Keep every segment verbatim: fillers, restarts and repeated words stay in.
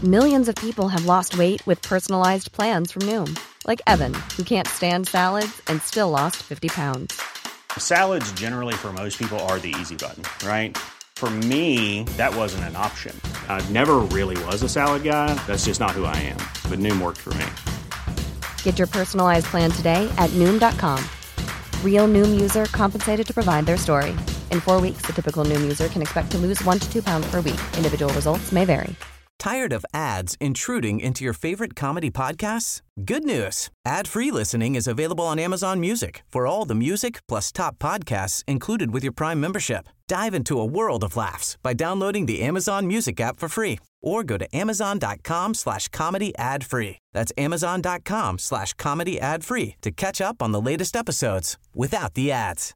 Millions of people have lost weight with personalized plans from Noom. Like Evan, who can't stand salads and still lost fifty pounds. Salads generally for most people are the easy button, right? For me, that wasn't an option. I never really was a salad guy. That's just not who I am. But Noom worked for me. Get your personalized plan today at Noom dot com. Real Noom user compensated to provide their story. In four weeks, the typical Noom user can expect to lose one to two pounds per week. Individual results may vary. Tired of ads intruding into your favorite comedy podcasts? Good news. Ad-free listening is available on Amazon Music for all the music plus top podcasts included with your Prime membership. Dive into a world of laughs by downloading the Amazon Music app for free or go to amazon.com slash comedy ad free. That's amazon.com slash comedy ad free to catch up on the latest episodes without the ads.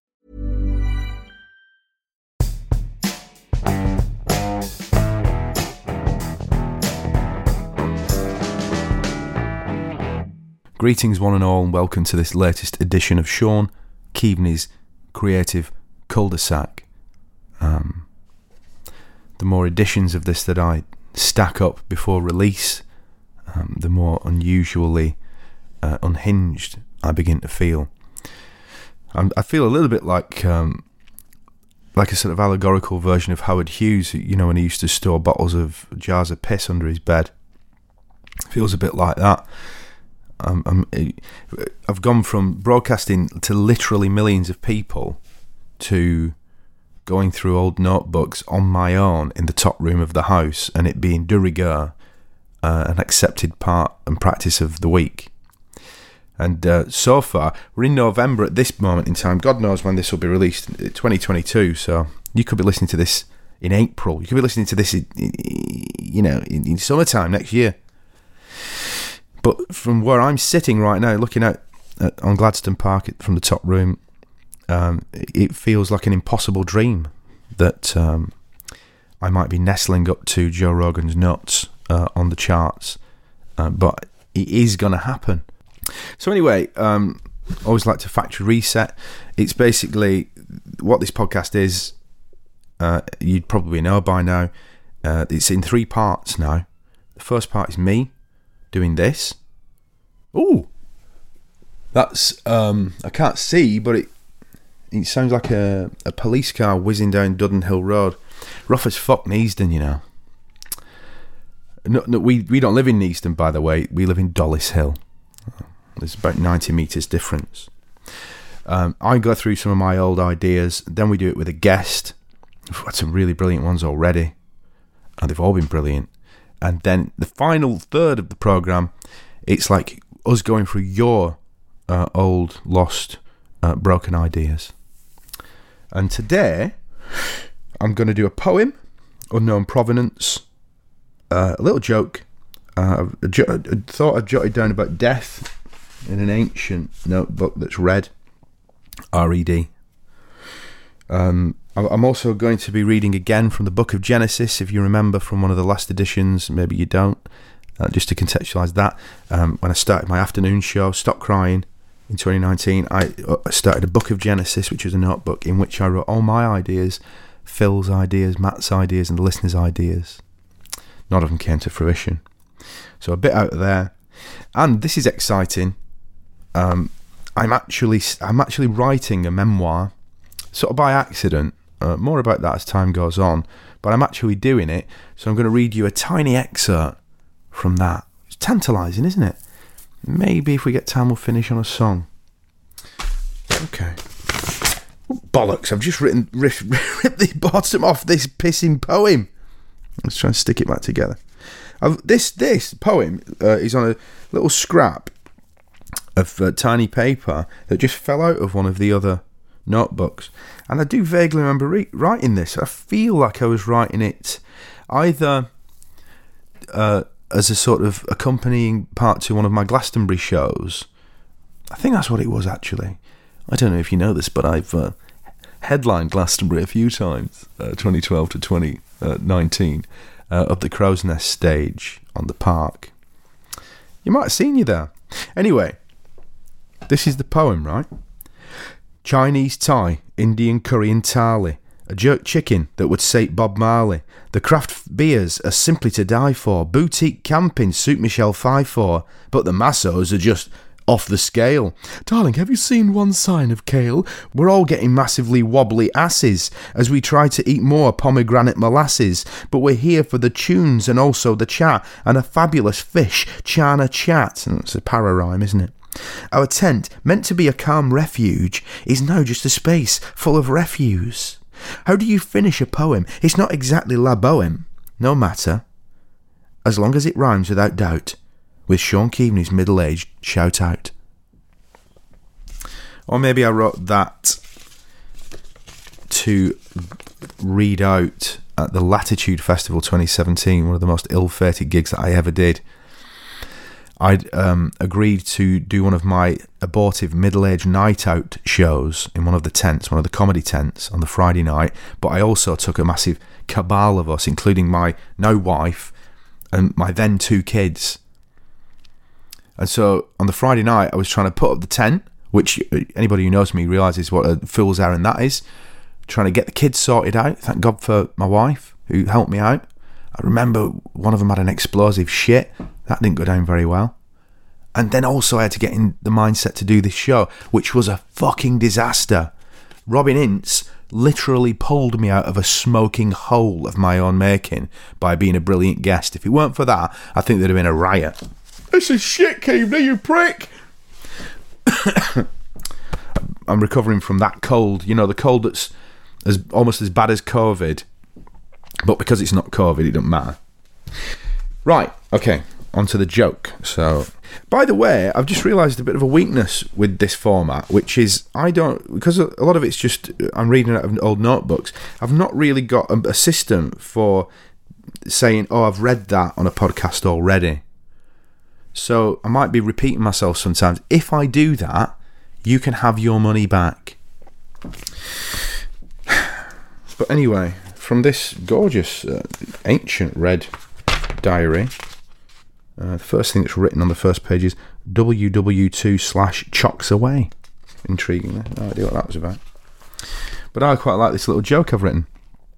Greetings one and all, and welcome to this latest edition of Sean Keaveney's Creative Cul-de-sac. Um, the more editions of this that I stack up before release, um, the more unusually uh, unhinged I begin to feel. I'm, I feel a little bit like um, like a sort of allegorical version of Howard Hughes, you know, when he used to store bottles of jars of piss under his bed. It feels a bit like that. Um, I'm, I've gone from broadcasting to literally millions of people to going through old notebooks on my own in the top room of the house, and it being de rigueur, uh, an accepted part and practice of the week. And uh, so far, we're in November at this moment in time. God knows when this will be released, twenty twenty-two. So you could be listening to this in April. You could be listening to this, in, you know, in, in summertime next year. But from where I'm sitting right now, looking out at, on Gladstone Park from the top room, um, it feels like an impossible dream that um, I might be nestling up to Joe Rogan's nuts uh, on the charts. Uh, but it is going to happen. So anyway, um, I always like to factory reset. It's basically what this podcast is. Uh, you'd probably know by now. Uh, it's in three parts now. The first part is me doing this. Ooh, that's um, I can't see, but it it sounds like a, a police car whizzing down Dudden Hill Road. Rough as fuck, Neasden, you know. No, no, we we don't live in Neasden, by the way. We live in Dollis Hill. There's about ninety metres difference. Um, I go through some of my old ideas, then we do it with a guest. We've had some really brilliant ones already, and they've all been brilliant. And then the final third of the programme, it's like us going through your uh, old, lost, uh, broken ideas. And today, I'm going to do a poem, unknown provenance, uh, a little joke, uh, a, jo- a thought I jotted down about death in an ancient notebook that's red, R E D. Um, I'm also going to be reading again from the book of Genesis, if you remember from one of the last editions, maybe you don't, uh, just to contextualise that. Um, when I started my afternoon show, Stop Crying, in twenty nineteen, I started a book of Genesis, which was a notebook in which I wrote all my ideas, Phil's ideas, Matt's ideas, and the listeners' ideas. None of them came to fruition. So a bit out there. And this is exciting. Um, I'm actually I'm actually writing a memoir, sort of by accident. Uh, more about that as time goes on, but I'm actually doing it, so I'm going to read you a tiny excerpt from that. It's tantalising, isn't it? Maybe if we get time, we'll finish on a song. Okay. Oh, bollocks! I've just written ripped, ripped the bottom off this pissing poem. Let's try and stick it back together. I've, this this poem uh, is on a little scrap of uh, tiny paper that just fell out of one of the other notebooks, and I do vaguely remember re- writing this. I feel like I was writing it either uh, as a sort of accompanying part to one of my Glastonbury shows. I think that's what it was, actually. I don't know if you know this, but I've uh, headlined Glastonbury a few times, uh, twenty twelve to twenty nineteen, uh, up the Crow's Nest stage on the park. You might have seen you there. Anyway, this is the poem, right? Chinese Thai, Indian curry and thali, A jerk chicken that would sate Bob Marley. The craft beers are simply to die for. Boutique camping suit Michelle Pfeiffer. But the massos are just off the scale. Darling, have you seen one sign of kale? We're all getting massively wobbly asses as we try to eat more pomegranate molasses. But we're here for the tunes and also the chat and a fabulous fish chana chat. And it's a para rhyme, isn't it? Our tent, meant to be a calm refuge, is now just a space full of refuse. How do you finish a poem? It's not exactly la boheme. No matter. As long as it rhymes without doubt. With Sean Keaveney's middle-aged shout-out. Or maybe I wrote that to read out at the Latitude Festival twenty seventeen, one of the most ill-fated gigs that I ever did. I'd um, agreed to do one of my abortive middle-aged night-out shows in one of the tents, one of the comedy tents, on the Friday night, but I also took a massive cabal of us, including my now wife and my then two kids. And so on the Friday night, I was trying to put up the tent, which anybody who knows me realises what a fool's errand that is. Trying to get the kids sorted out. Thank God for my wife, who helped me out. I remember one of them had an explosive shit. That didn't go down very well. And then also I had to get in the mindset to do this show, which was a fucking disaster. Robin Ince literally pulled me out of a smoking hole of my own making by being a brilliant guest. If it weren't for that, I think there'd have been a riot. This is shit, Keaveney, you prick! I'm recovering from that cold. You know, the cold that's as almost as bad as COVID. But because it's not COVID, it doesn't matter. Right, okay, on to the joke. So, by the way, I've just realised a bit of a weakness with this format, which is I don't, because a lot of it's just, I'm reading out of old notebooks, I've not really got a, a system for saying, oh, I've read that on a podcast already. So I might be repeating myself sometimes. If I do that, you can have your money back. But anyway, from this gorgeous, uh, ancient red diary, uh, the first thing that's written on the first page is W W two slash chocks away. Intriguing. No idea what that was about. But I quite like this little joke I've written.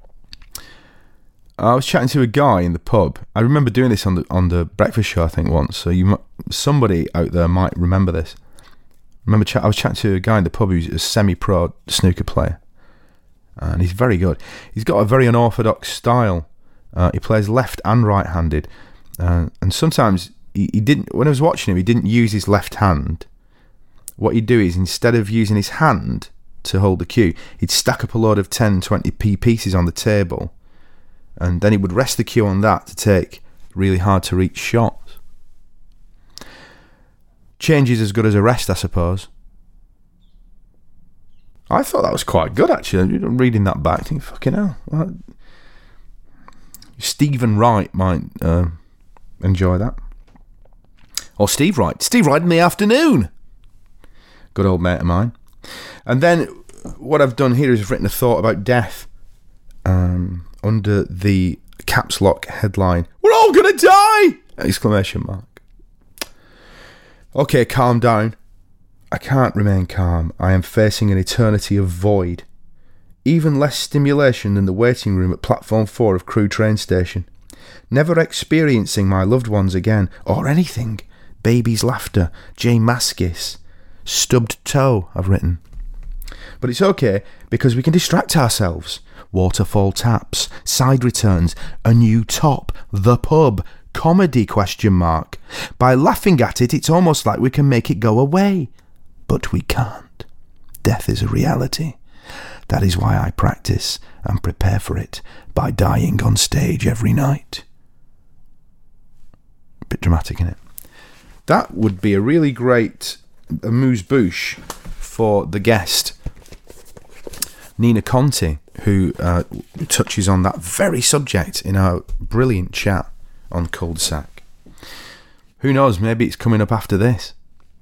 I was chatting to a guy in the pub. I remember doing this on the on the breakfast show, I think, once. So you, somebody out there might remember this. I remember chat, I was chatting to a guy in the pub who's a semi-pro snooker player, and he's very good. He's got a very unorthodox style. Uh, he plays left and right-handed, uh, and sometimes he, he didn't. When I was watching him, he didn't use his left hand. What he'd do is, instead of using his hand to hold the cue, he'd stack up a load of ten, twenty p pieces on the table. And then he would rest the cue on that to take really hard to reach shots. Change is as good as a rest, I suppose. I thought that was quite good, actually. I'm reading that back, thinking, fucking hell. What? Stephen Wright might uh, enjoy that. Or Steve Wright. Steve Wright in the afternoon. Good old mate of mine. And then what I've done here is I've written a thought about death. Um... under the caps lock headline, "We're all gonna die!" Exclamation mark. Okay, calm down. I can't remain calm. I am facing an eternity of void. Even less stimulation than the waiting room at platform four of Crewe train station. Never experiencing my loved ones again, or anything. Baby's laughter, Jay Maskis. Stubbed toe, I've written. But it's okay, because we can distract ourselves. Waterfall taps, side returns, a new top, the pub, comedy question mark. By laughing at it, it's almost like we can make it go away. But we can't. Death is a reality. That is why I practice and prepare for it by dying on stage every night. A bit dramatic, isn't it? That would be a really great amuse-bouche for the guest, Nina Conti, who uh, touches on that very subject in our brilliant chat on Cul-de-sac. Who knows, maybe it's coming up after this.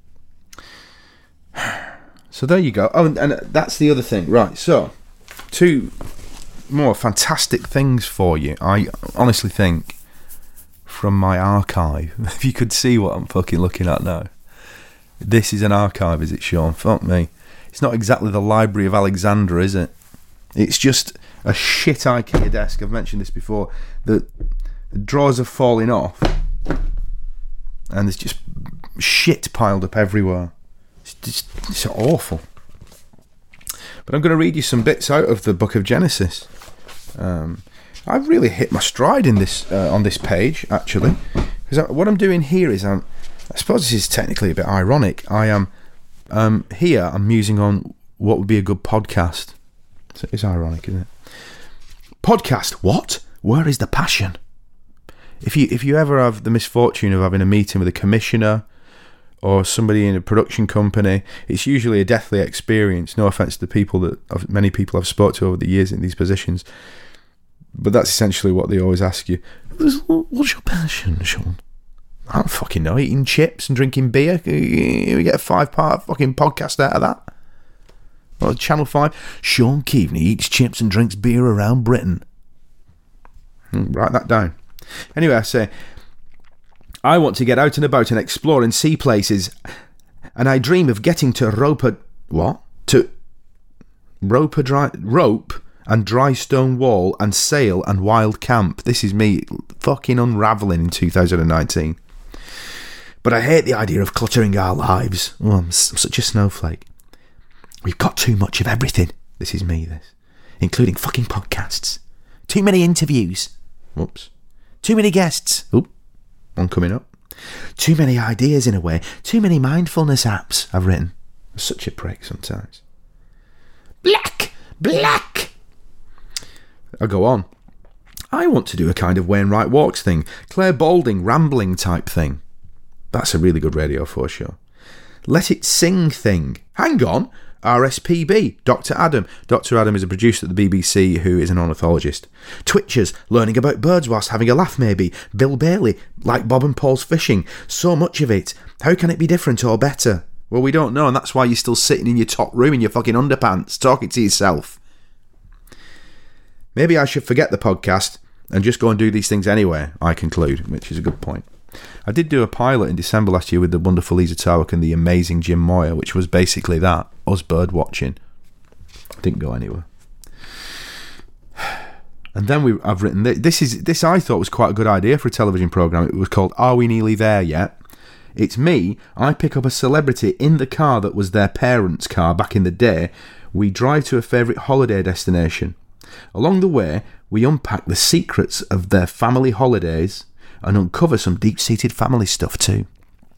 So there you go. Oh, and, and that's the other thing. Right, so, two more fantastic things for you. I honestly think, from my archive, if you could see what I'm fucking looking at now. This is an archive, is it, Sean? Fuck me. It's not exactly the Library of Alexandria, is it? It's just a shit IKEA desk. I've mentioned this before. The, the drawers are falling off, and there's just shit piled up everywhere. It's just it's awful. But I'm going to read you some bits out of the Book of Genesis. Um, I've really hit my stride in this uh, on this page, actually, because what I'm doing here is I'm. I suppose this is technically a bit ironic. I am um, here. I'm musing on what would be a good podcast. So it's ironic, isn't it? Podcast. What? Where is the passion? If you if you ever have the misfortune of having a meeting with a commissioner or somebody in a production company, it's usually a deathly experience. No offense to the people that many people I've spoke to over the years in these positions, but that's essentially what they always ask you. What's your passion, Sean? I don't fucking know. Eating chips and drinking beer. We get a five-part fucking podcast out of that. Well, Channel five. Sean Keaveney eats chips and drinks beer around Britain. Write that down. Anyway, I say, I want to get out and about and explore and see places, and I dream of getting to Roper... What? To Roper Dry... Rope and Dry Stone Wall and Sail and Wild Camp. This is me fucking unravelling in two thousand nineteen. But I hate the idea of cluttering our lives. Oh, I'm such a snowflake. We've got too much of everything. This is me, this. Including fucking podcasts. Too many interviews. Whoops. Too many guests. Oop. One coming up. Too many ideas in a way. Too many mindfulness apps I've written. I'm such a prick sometimes. Black! Black! I'll go on. I want to do a kind of Wainwright Walks thing. Claire Balding rambling type thing. That's a really good Radio four show. Let It Sing thing. Hang on. R S P B, Doctor Adam. Doctor Adam is a producer at the B B C who is an ornithologist. Twitchers, learning about birds whilst having a laugh maybe. Bill Bailey, like Bob and Paul's fishing. So much of it. How can it be different or better? Well, we don't know, and that's why you're still sitting in your top room in your fucking underpants, talking to yourself. Maybe I should forget the podcast and just go and do these things anyway, I conclude, which is a good point. I did do a pilot in December last year with the wonderful Lisa Tarwick and the amazing Jim Moyer, which was basically that, us bird watching. Didn't go anywhere. And then we, I've written this. This is this I thought was quite a good idea for a television program. It was called Are We Nearly There Yet? It's me. I pick up a celebrity in the car that was their parents' car back in the day. We drive to a favourite holiday destination. Along the way, we unpack the secrets of their family holidays and uncover some deep-seated family stuff too.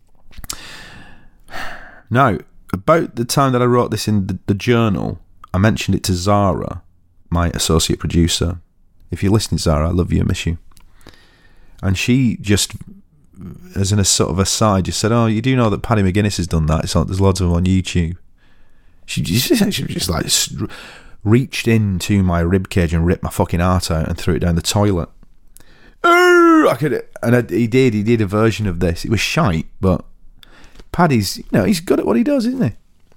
Now, about the time that I wrote this in the, the journal, I mentioned it to Zara, my associate producer. If you're listening, Zara, I love you, I miss you. And she just, as in a sort of aside, just said, oh, you do know that Paddy McGuinness has done that? It's like, there's loads of them on YouTube. She just, she just like reached into my ribcage and ripped my fucking heart out and threw it down the toilet. Oh, I could, and I, he did. He did a version of this. It was shite, but Paddy's, you know, he's good at what he does, isn't he?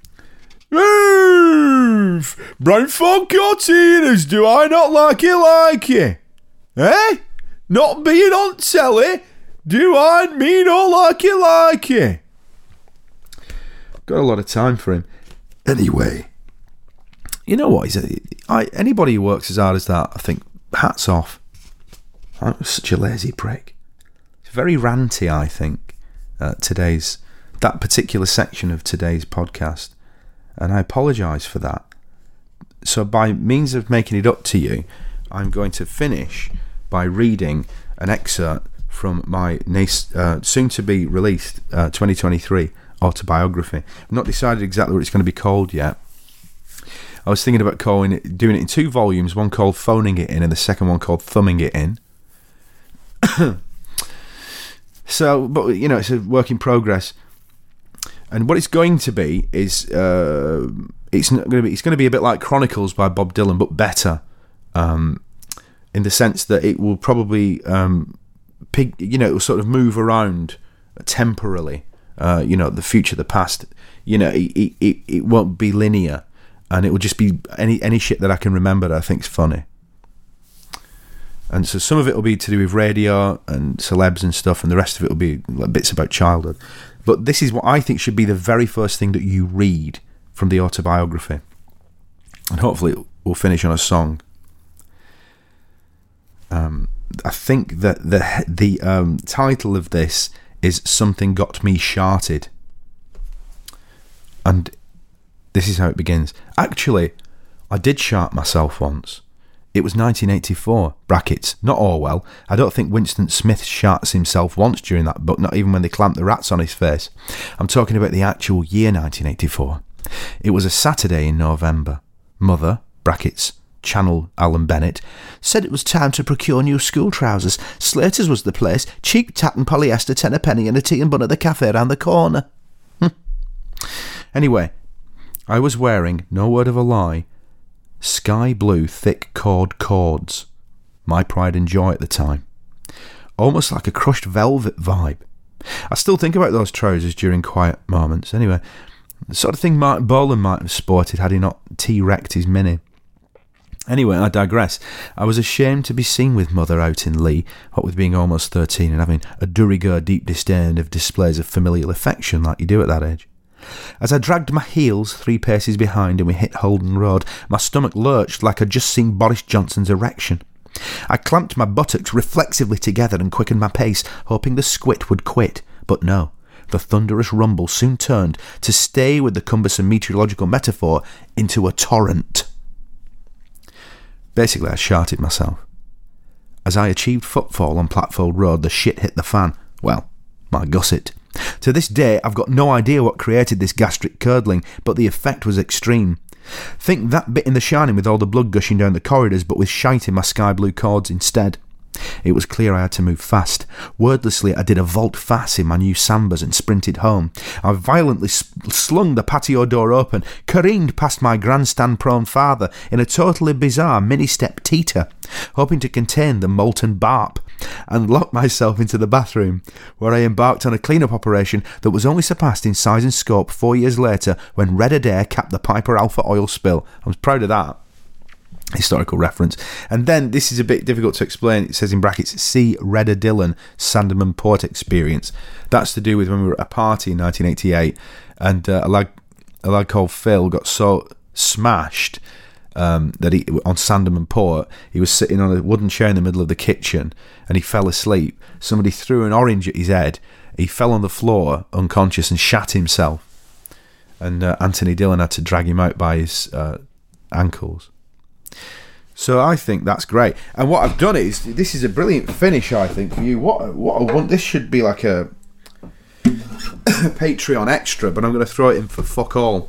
Move, brown fog cartooners. Do I not like it like you? Eh? Not being on telly. Do I me not like it like you? Got a lot of time for him. Anyway, you know what? He's a, I, anybody who works as hard as that, I think, hats off. I'm such a lazy prick. It's very ranty, I think, uh, today's, that particular section of today's podcast. And I apologise for that. So by means of making it up to you, I'm going to finish by reading an excerpt from my uh, soon-to-be released uh, twenty twenty-three autobiography. I've not decided exactly what it's going to be called yet. I was thinking about calling it, doing it in two volumes, one called Phoning It In and the second one called Thumbing It In. So, but you know, it's a work in progress, and what it's going to be is uh, it's not going to be. It's going to be a bit like Chronicles by Bob Dylan, but better, um, in the sense that it will probably, um, pig, you know, it will sort of move around temporally. Uh, you know, the future, the past. You know, it it it won't be linear, and it will just be any any shit that I can remember that I think's funny. And so some of it will be to do with radio and celebs and stuff, and the rest of it will be like bits about childhood. But this is what I think should be the very first thing that you read from the autobiography. And hopefully we'll finish on a song. Um, I think that the the um, title of this is Something Got Me Sharted. And this is how it begins. Actually, I did shart myself once. It was nineteen eighty-four, brackets, not Orwell. I don't think Winston Smith sharts himself once during that book, not even when they clamped the rats on his face. I'm talking about the actual year nineteen eighty-four. It was a Saturday in November. Mother, brackets, Channel Alan Bennett, said it was time to procure new school trousers. Slater's was the place. Cheap tatten polyester, ten a penny, and a tea and bun at the cafe round the corner. Anyway, I was wearing, no word of a lie, sky blue thick cord cords. My pride and joy at the time. Almost like a crushed velvet vibe. I still think about those trousers during quiet moments. Anyway, the sort of thing Martin Bolan might have sported had he not T-wrecked his Mini. Anyway, I digress. I was ashamed to be seen with Mother out in Lee, what with being almost thirteen and having a de rigueur deep disdain of displays of familial affection like you do at that age. As I dragged my heels three paces behind and we hit Holden Road, my stomach lurched like I'd just seen Boris Johnson's erection. I clamped my buttocks reflexively together and quickened my pace, hoping the squit would quit. But no, the thunderous rumble soon turned, to stay with the cumbersome meteorological metaphor, into a torrent. Basically, I sharted myself. As I achieved footfall on Platfold Road, the shit hit the fan. Well, my gusset. To this day, I've got no idea what created this gastric curdling, but the effect was extreme. Think that bit in The Shining with all the blood gushing down the corridors, but with shite in my sky blue cords instead. It was clear I had to move fast. Wordlessly, I did a volte-face in my new Sambas and sprinted home. I violently slung the patio door open, careened past my grandstand-prone father in a totally bizarre mini-step teeter, hoping to contain the molten barp, and locked myself into the bathroom, where I embarked on a clean-up operation that was only surpassed in size and scope four years later when Red Adair capped the Piper Alpha oil spill. I was proud of that. Historical reference. And then, this is a bit difficult to explain, it says in brackets, see Redder Dillon Sandeman Port experience. That's to do with when we were at a party in nineteen eighty-eight, and uh, a, lad, a lad called Phil got so smashed um, that he, on Sandeman Port, he was sitting on a wooden chair in the middle of the kitchen and he fell asleep. Somebody threw an orange at his head. He fell on the floor unconscious and shat himself, and uh, Anthony Dillon had to drag him out by his uh, ankles. So I think that's great. And what I've done is, this is a brilliant finish, I think, for you. What what I want, this should be like a Patreon extra, but I'm going to throw it in for fuck all.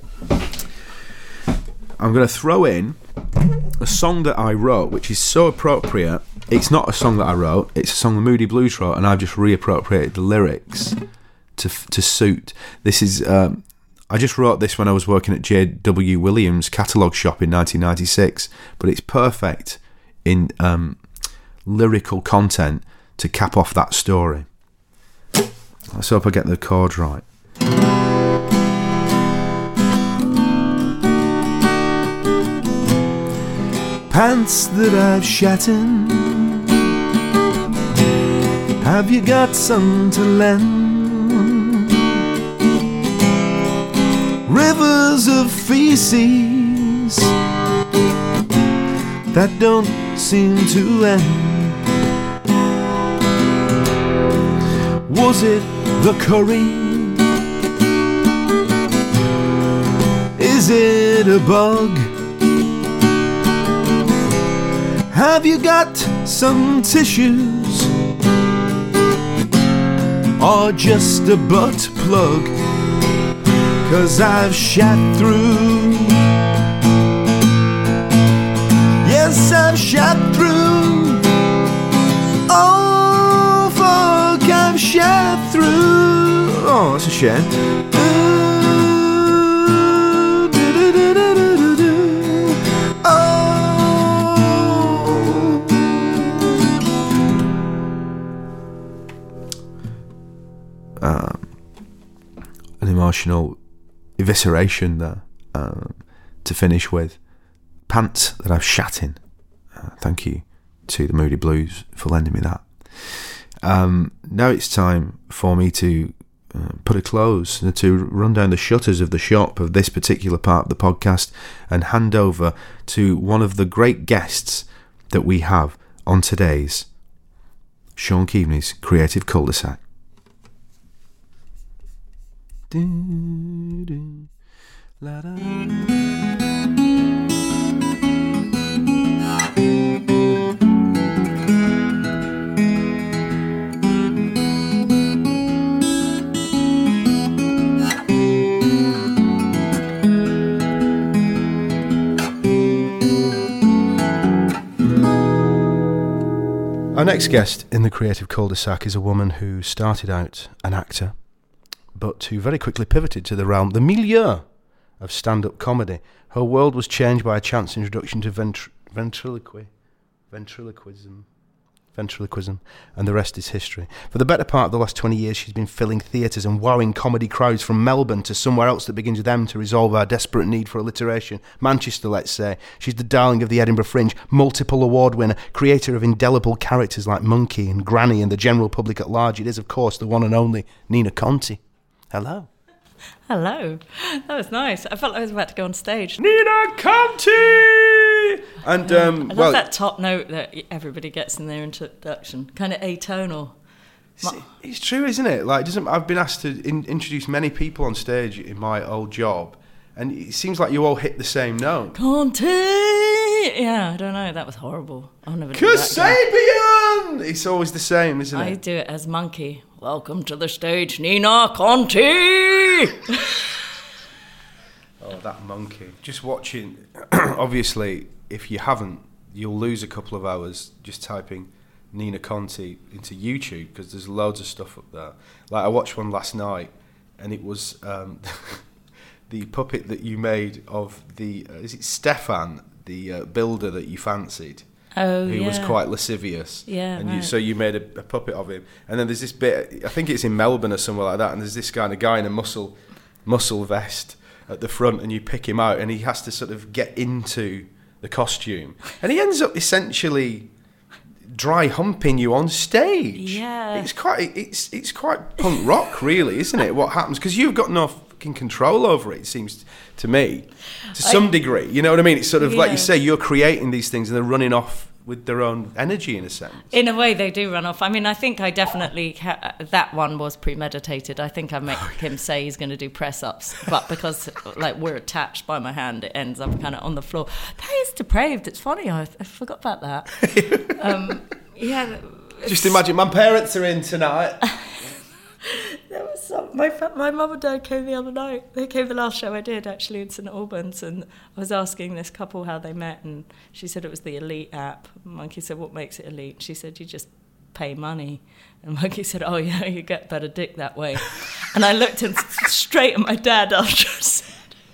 I'm going to throw in a song that I wrote, which is so appropriate. It's not a song that I wrote, it's a song the Moody Blues wrote, and I've just reappropriated the lyrics to to suit. This is... Um, I just wrote this when I was working at J W Williams' catalogue shop in nineteen ninety-six, but it's perfect in um, lyrical content to cap off that story. Let's hope I get the chords right. Pants that I've shat in, have you got some to lend? Rivers of feces that don't seem to end. Was it the curry? Is it a bug? Have you got some tissues? Or just a butt plug? 'Cause I've shat through. Yes, I've shat through. Oh, fuck, I've shat through. Oh, that's a shame. Ooh, do-do-do-do-do-do. Oh. Um, an emotional evisceration there um, to finish with. Pants that I've shat in. Uh, thank you to the Moody Blues for lending me that. Um, now it's time for me to uh, put a close, to run down the shutters of the shop of this particular part of the podcast and hand over to one of the great guests that we have on today's Sean Keaveney's Creative Cul-de-sac. Do, do, la, da. Our next guest in the Creative Cul-de-sac is a woman who started out an actor, but who very quickly pivoted to the realm, the milieu of stand-up comedy. Her world was changed by a chance introduction to ventri- ventriloquy, ventriloquism, ventriloquism, and the rest is history. For the better part of the last twenty years, she's been filling theatres and wowing comedy crowds from Melbourne to somewhere else that begins with M to resolve our desperate need for alliteration. Manchester, let's say. She's the darling of the Edinburgh Fringe, multiple award winner, creator of indelible characters like Monkey and Granny and the general public at large. It is, of course, the one and only Nina Conti. Hello. Hello. That was nice. I felt like I was about to go on stage. Nina Conti! And, um, I love well, that top note that everybody gets in their introduction. Kind of atonal. It's, it's true, isn't it? Like, it doesn't I've been asked to in, introduce many people on stage in my old job, and it seems like you all hit the same note. Conti! Yeah, I don't know. That was horrible. I'll never do that Kasabian! It's always the same, isn't it? I do it as Monkey. Welcome to the stage, Nina Conti! Oh, that Monkey. Just watching, obviously, if you haven't, you'll lose a couple of hours just typing Nina Conti into YouTube, because there's loads of stuff up there. Like, I watched one last night, and it was um, the puppet that you made of the, uh, is it Stefan, the uh, builder that you fancied? Oh, who yeah. was quite lascivious. Yeah, and right. you, so you made a, a puppet of him. And then there's this bit, I think it's in Melbourne or somewhere like that, and there's this kind of guy in a muscle muscle vest at the front, and you pick him out, and he has to sort of get into the costume. And he ends up essentially dry humping you on stage. Yeah. It's quite it's it's quite punk rock, really, isn't it, what happens? Because you've got no fucking control over it, it seems to me, to some I, degree. You know what I mean? It's sort of yeah. like you say, you're creating these things and they're running off with their own energy, in a sense. In a way, they do run off. I mean, I think I definitely... Ha- that one was premeditated. I think I make oh, yeah. him say he's going to do press-ups, but because, like, we're attached by my hand, it ends up kind of on the floor. That is depraved. It's funny. I, I forgot about that. um, yeah. Just imagine, my parents are in tonight. There was some, my my mum and dad came the other night. They came the last show I did, actually, in St Albans, and I was asking this couple how they met, and she said it was the Elite app. Monkey said, what makes it elite? She said, you just pay money. And Monkey said, oh yeah, you get better dick that way. And I looked in, straight at my dad after I said.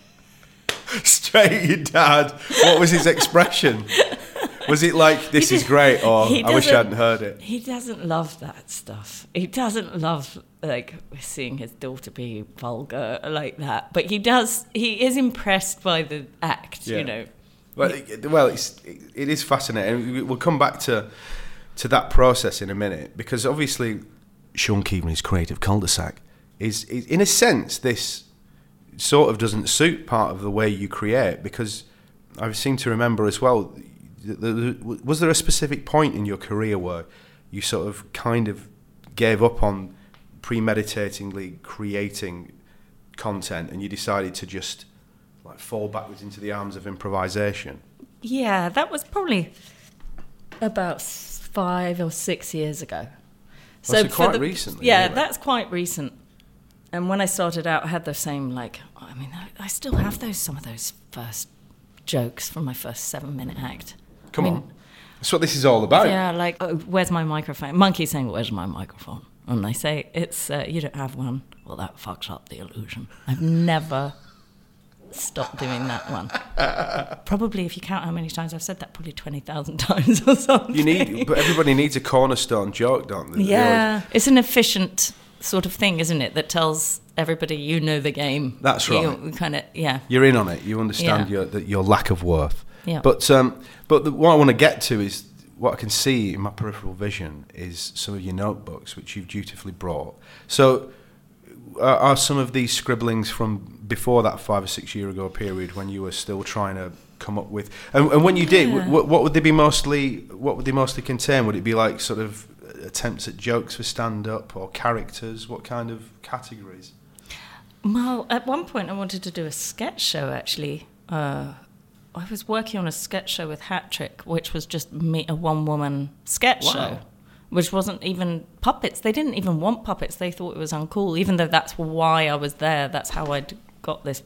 Straight at your dad? What was his expression? Was it like, this is great, or I wish I hadn't heard it? He doesn't love that stuff. He doesn't love, like, seeing his daughter be vulgar like that. But he does, he is impressed by the act, yeah. you know. Well, it, well it's, it, it is fascinating. We'll come back to to that process in a minute, because obviously Sean Keaveney's Creative Cul-de-sac is, is, in a sense, this sort of doesn't suit part of the way you create, because I seem to remember as well, was there a specific point in your career where you sort of kind of gave up on premeditatingly creating content and you decided to just like fall backwards into the arms of improvisation? Yeah, that was probably about five or six years ago. So, oh, so quite the, recently. Yeah, anyway. That's quite recent. And when I started out, I had the same, like, I mean, I, I still have those some of those first jokes from my first seven-minute act. Come I mean, on. That's what this is all about. Yeah, like, oh, where's my microphone? Monkey saying, where's my microphone? And they say, it's, uh, you don't have one. Well, that fucks up the illusion. I've never stopped doing that one. Probably, if you count how many times I've said that, probably twenty thousand times or something. You need, but everybody needs a cornerstone joke, don't they? Yeah, always... it's an efficient sort of thing, isn't it, that tells everybody you know the game. That's right. You kind of, yeah. You're in on it. You understand yeah. your the, your lack of worth. Yeah. But um, but the, what I want to get to is what I can see in my peripheral vision is some of your notebooks which you've dutifully brought. So uh, are some of these scribblings from before that five or six year ago period when you were still trying to come up with, and, and when you did, Yeah. what, what would they be mostly? What would they mostly contain? Would it be like sort of attempts at jokes for stand up or characters? What kind of categories? Well, at one point I wanted to do a sketch show, actually. Uh, I was working on a sketch show with Hat Trick, which was just me, a one-woman sketch Wow. show, which wasn't even puppets. They didn't even want puppets. They thought it was uncool, even though that's why I was there. That's how I'd got this,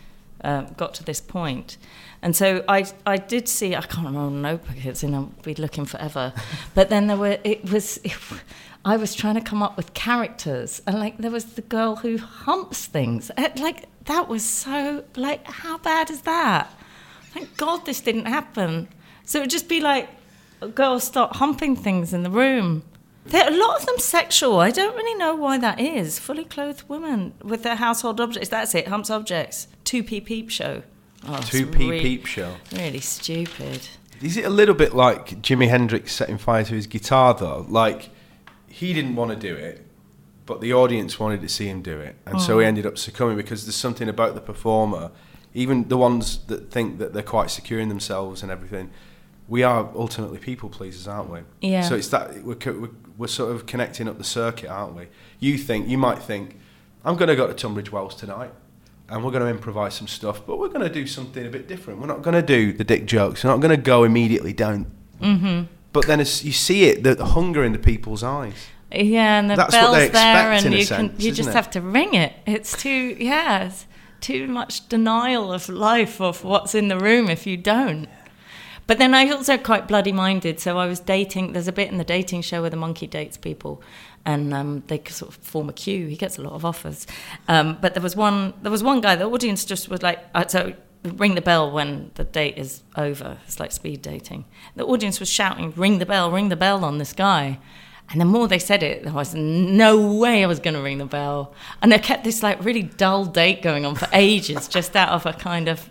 uh, got to this point. And so I, I did see, I can't remember no puppets, and I'll be looking forever. But then there were, it was, it, I was trying to come up with characters, and like there was the girl who humps things. It, like that was so, like, how bad is that? Thank God this didn't happen. So it would just be like, girls start humping things in the room. There, a lot of them sexual. I don't really know why that is. Fully clothed women with their household objects. That's it, humps objects. two P Peep Show. Oh, two P really, Peep Show. Really stupid. Is it a little bit like Jimi Hendrix setting fire to his guitar, though? Like, he didn't want to do it, but the audience wanted to see him do it. And oh. so he ended up succumbing because there's something about the performer, even the ones that think that they're quite secure in themselves and everything, we are ultimately people pleasers, aren't we? Yeah. So it's that, we're, we're, we're sort of connecting up the circuit, aren't we? You think, you might think, I'm going to go to Tunbridge Wells tonight, and we're going to improvise some stuff, but we're going to do something a bit different. We're not going to do the dick jokes. We're not going to go immediately down. Mm-hmm. But then as you see it, the, the hunger in the people's eyes. Yeah, and the That's bell's what they there, expect and in a you sense, can you just isn't it? have to ring it. It's too yeah, it's too much denial of life of what's in the room if you don't. But then I also quite bloody minded. So I was dating. There's a bit in the dating show where the monkey dates people, and um, they sort of form a queue. He gets a lot of offers, um, but there was one. There was one guy. The audience just was like, uh, so ring the bell when the date is over. It's like speed dating. The audience was shouting, "Ring the bell! Ring the bell!" on this guy. And the more they said it, there was no way I was going to ring the bell. And they kept this like really dull date going on for ages, just out of a kind of,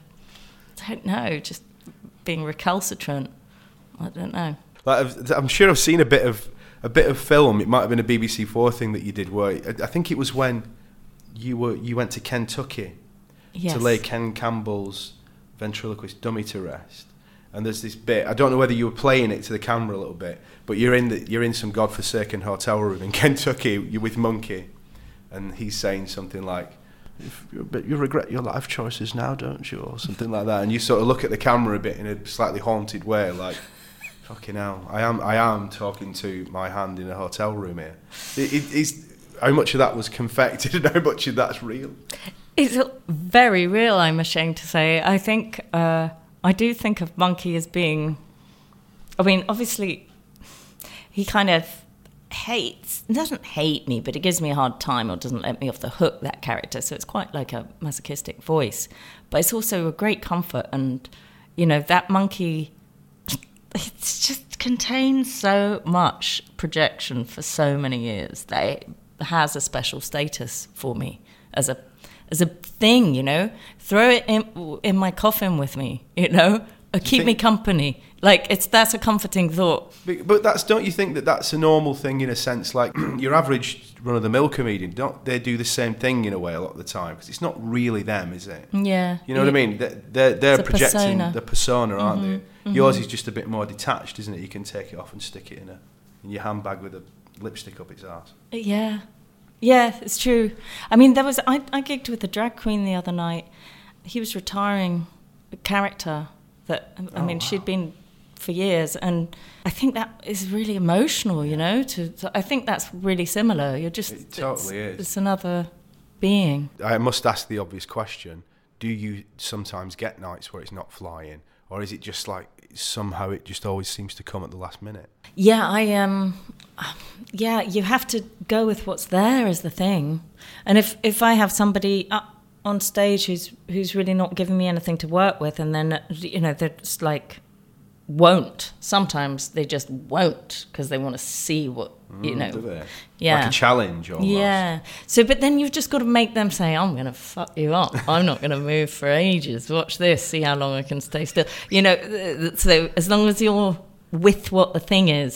I don't know, just being recalcitrant. I don't know. Like, I'm sure I've seen a bit of a bit of film. It might have been a B B C Four thing that you did, where I think it was when you were you went to Kentucky Yes. to lay Ken Campbell's ventriloquist dummy to rest. And there's this bit, I don't know whether you were playing it to the camera a little bit, but you're in the, you're in some godforsaken hotel room in Kentucky, you're with Monkey, and he's saying something like, if you, but you regret your life choices now, don't you? Or something like that. And you sort of look at the camera a bit in a slightly haunted way, like, fucking hell, I am I am talking to my hand in a hotel room here. It, it, it's, how much of that was confected and how much of that's real? It's very real, I'm ashamed to say. I think... Uh, I do think of Monkey as being, I mean, obviously, he kind of hates, doesn't hate me, but he gives me a hard time or doesn't let me off the hook, that character. So it's quite like a masochistic voice. But it's also a great comfort. And, you know, that Monkey, it just contains so much projection for so many years that it has a special status for me as a as a thing, you know. Throw it in in my coffin with me, you know. Or keep me company. Like, it's that's a comforting thought. But, but that's don't you think that that's a normal thing in a sense? Like your average run-of-the-mill comedian, don't they do the same thing in a way a lot of the time? Because it's not really them, is it? Yeah. You know what I mean? They're, they're, they're projecting persona. the persona, aren't Mm-hmm, they? mm-hmm. Yours is just a bit more detached, isn't it? You can take it off and stick it in a in your handbag with a lipstick up its arse. Yeah. Yeah, it's true. I mean, there was I, I gigged with a drag queen the other night. He was retiring a character that, I oh, mean, wow. she'd been for years, and I think that is really emotional, you know. To, to I think that's really similar. You're just It totally it's, is. It's another being. I must ask the obvious question: do you sometimes get nights where it's not flying, or is it just like somehow it just always seems to come at the last minute? Yeah, I um, yeah, you have to go with what's there is the thing, and if if I have somebody up on stage who's who's really not giving me anything to work with, and then you know they're just like won't. Sometimes they just won't because they want to see what you Mm, know. do they? Yeah, Like a challenge almost. Yeah. So, but then you've just got to make them say, "I'm going to fuck you up. I'm not going to move for ages. Watch this. See how long I can stay still." You know. So as long as you're with what the thing is,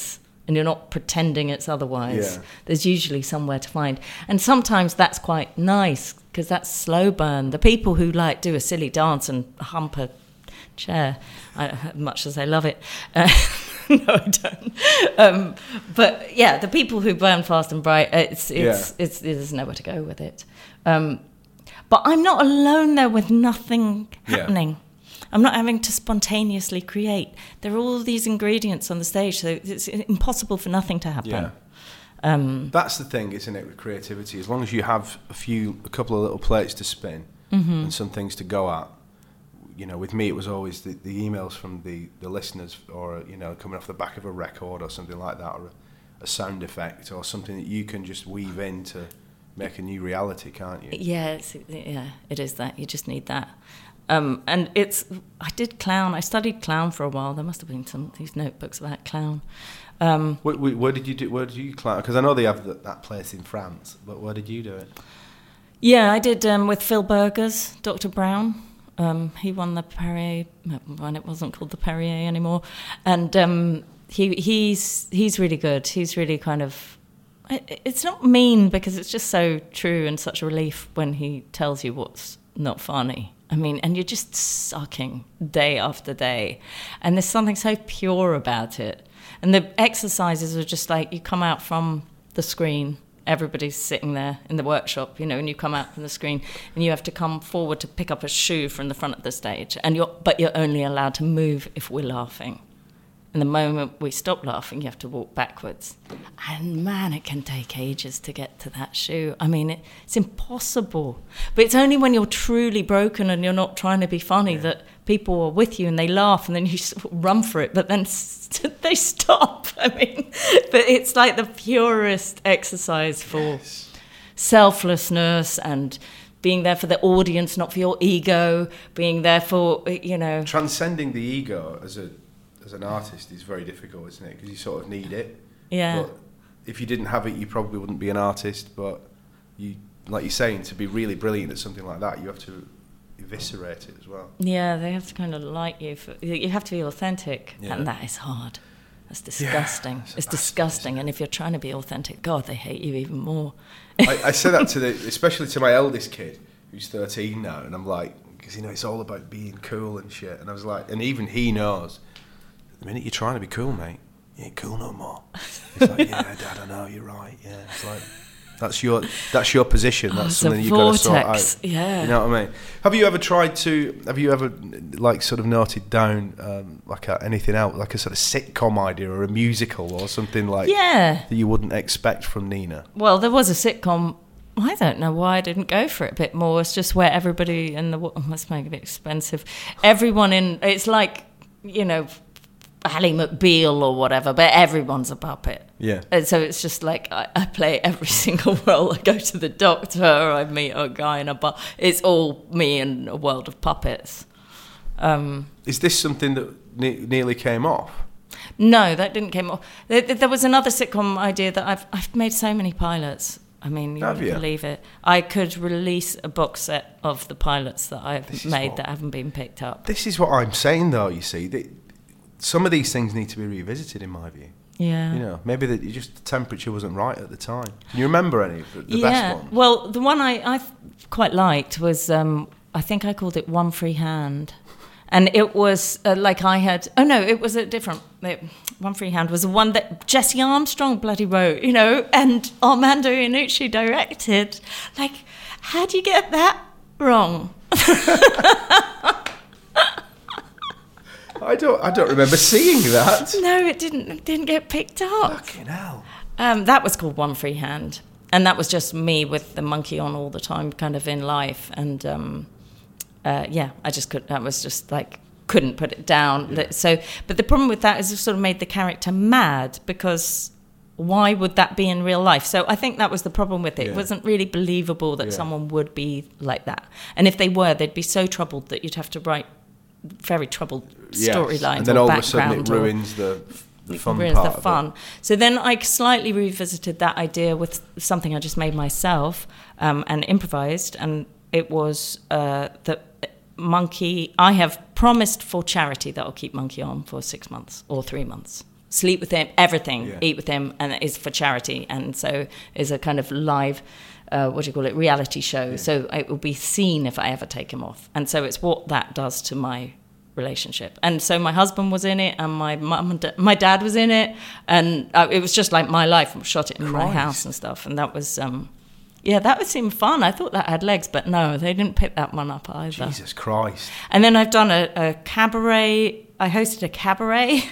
and you're not pretending it's otherwise. Yeah. There's usually somewhere to find. And sometimes that's quite nice, because that's slow burn. The people who like do a silly dance and hump a chair, I, much as I love it, uh, no, I don't. Um, but yeah, the people who burn fast and bright, it's it's, Yeah. it's, it's there's nowhere to go with it. Um, but I'm not alone there with nothing Yeah. happening. I'm not having to spontaneously create. There are all these ingredients on the stage, so it's impossible for nothing to happen. Yeah. Um, That's the thing, isn't it, with creativity? As long as you have a few, a couple of little plates to spin Mm-hmm. and some things to go at. You know, with me, it was always the, the emails from the, the listeners, or, you know, coming off the back of a record or something like that, or a, a sound effect or something that you can just weave in to make a new reality, can't you? Yeah, it's, yeah, it is that. You just need that. Um, and it's, I did clown. I studied clown for a while. There must have been some these notebooks about clown. Um, Where, where, where did you do? Where did you clown? Because I know they have that, that place in France, but where did you do it? yeah, I did um, with Phil Burgers, Doctor Brown. Um, he won the Perrier when it wasn't called the Perrier anymore, and um, he he's he's really good. He's really kind of. It's not mean, because it's just so true and such a relief when he tells you what's not funny. I mean, and you're just sucking day after day. And there's something so pure about it. And the exercises are just like, you come out from the screen, everybody's sitting there in the workshop, you know, and you come out from the screen and you have to come forward to pick up a shoe from the front of the stage. And you're, but you're only allowed to move if we're laughing. And the moment we stop laughing, you have to walk backwards. And man, it can take ages to get to that shoe. I mean, it, it's impossible. But it's only when you're truly broken and you're not trying to be funny yeah. that people are with you and they laugh, and then you sort of run for it, but then st- they stop. I mean, but it's like the purest exercise for yes. selflessness and being there for the audience, not for your ego, being there for, you know... Transcending the ego as a as an artist is very difficult, isn't it? Because you sort of need it. Yeah. But if you didn't have it, you probably wouldn't be an artist. But you, like you're saying, to be really brilliant at something like that, you have to eviscerate it as well. Yeah, they have to kind of like you. For, you have to be authentic, yeah. and that is hard. That's disgusting. Yeah, it's disgusting. And if you're trying to be authentic, God, they hate you even more. I, I say that to the, especially to my eldest kid, who's thirteen now, and I'm like, because you know it's all about being cool and shit. And I was like, and even he knows. The minute you're trying to be cool, mate, you ain't cool no more. It's like, yeah, Dad, I know, you're right. Yeah, it's like that's your that's your position. That's oh, something you've got to sort out. Yeah, you know what I mean. Have you ever tried to? Have you ever like sort of noted down um, like a, anything else, like a sort of sitcom idea or a musical or something like yeah. that you wouldn't expect from Nina? Well, there was a sitcom. I don't know why I didn't go for it a bit more. It's just where everybody in the oh, let's make it a bit expensive. Everyone in it's like you know. Ally McBeal or whatever, but everyone's a puppet. Yeah. And so it's just like I, I play every single role. I go to the doctor, or I meet a guy in a bar. It's all me in a world of puppets. Um, Is this something that ne- nearly came off? No, that didn't come off. There, there was another sitcom idea that I've I've made so many pilots. I mean, you Have wouldn't you? believe it. I could release a box set of the pilots that I've This is made what- that haven't been picked up. This is what I'm saying, though. You see, the, some of these things need to be revisited, in my view. Yeah. You know, maybe the, just the temperature wasn't right at the time. Can you remember any of the, the yeah. best ones? Well, the one I, I quite liked was, um, I think I called it One Free Hand. And it was uh, like I had, oh no, it was a different, it, One Free Hand was the one that Jesse Armstrong bloody wrote, you know, and Armando Iannucci directed. Like, how do you get that wrong? I don't. I don't remember seeing that. No, it didn't. It didn't get picked up. Fucking hell. Um, that was called One Free Hand, and that was just me with the monkey on all the time, kind of in life. And um, uh, yeah, I just could. That was just like couldn't put it down. Yeah. So, but the problem with that is it sort of made the character mad, because why would that be in real life? So I think that was the problem with it. Yeah. It wasn't really believable that Yeah. someone would be like that, and if they were, they'd be so troubled that you'd have to write very troubled Yes. storylines And then or all background. of a sudden it or- ruins the, the fun ruins part the of fun. it. So then I slightly revisited that idea with something I just made myself um, and improvised, and it was uh, that Monkey. I have promised for charity that I'll keep Monkey on for six months or three months, sleep with him, everything, Yeah. eat with him, and it's for charity. And so it's a kind of live, uh, what do you call it, reality show. Yeah. So it will be seen if I ever take him off. And so it's what that does to my relationship. And so my husband was in it, and my mum and da- my dad was in it, and uh, it was just like my life. I shot it in Christ. my house and stuff, and that was um yeah that would seem fun. I thought that had legs, but no, they didn't pick that one up either. Jesus Christ. And then I've done a, a cabaret. I hosted a cabaret,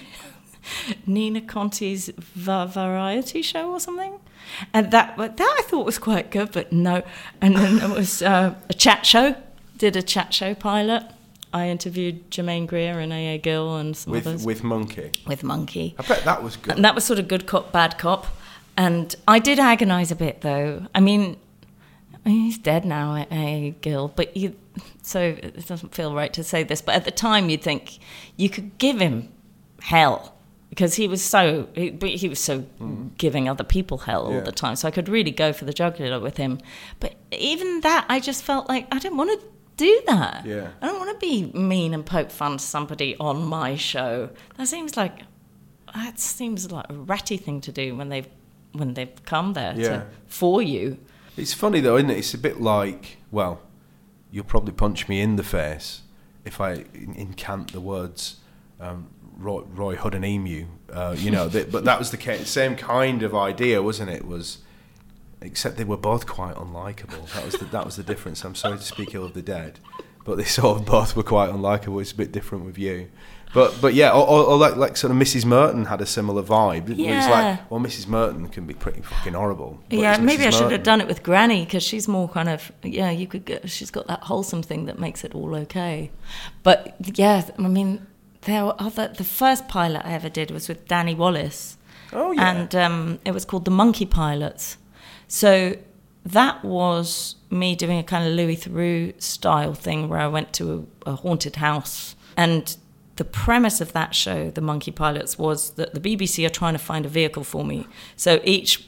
Nina Conti's va- variety show or something, and that that I thought was quite good, but no. And then there was uh, a chat show. Did a chat show pilot. I interviewed Jermaine Greer and A A Gill and some With others. with Monkey. With Monkey. I bet that was good. And that was sort of good cop, bad cop. And I did agonise a bit, though. I mean, I mean he's dead now, A A Gill, but you, so it doesn't feel right to say this, but at the time you'd think you could give him hell, because he was so he, but he was so mm. giving other people hell all Yeah. the time. So I could really go for the jugular with him. But even that, I just felt like I didn't want to do that. Yeah. I don't want to be mean and poke fun to somebody on my show. That seems like that seems like a ratty thing to do when they've when they've come there Yeah. to, for you. It's funny though, isn't it? It's a bit like, well, you'll probably punch me in the face if I in- incant the words um, Roy, Roy Hood and Emu. Uh, you know, that, but that was the ca- same kind of idea, wasn't it? Was except they were both quite unlikable. That was the, that was the difference. I'm sorry to speak ill of the dead, but they sort of both were quite unlikable. It's a bit different with you. But but yeah, or, or, or like like sort of Missus Merton had a similar vibe. Where it's Yeah. like, well, Missus Merton can be pretty fucking horrible. but Yeah, it's maybe I Missus should Merton. have done it with Granny, because she's more kind of, yeah, you could get, she's got that wholesome thing that makes it all okay. But yeah, I mean, there were other, the first pilot I ever did was with Danny Wallace. Oh yeah. And um, it was called The Monkey Pilots. So that was me doing a kind of Louis Theroux style thing where I went to a, a haunted house. And the premise of that show, The Monkey Pilots, was that the B B C are trying to find a vehicle for me. So each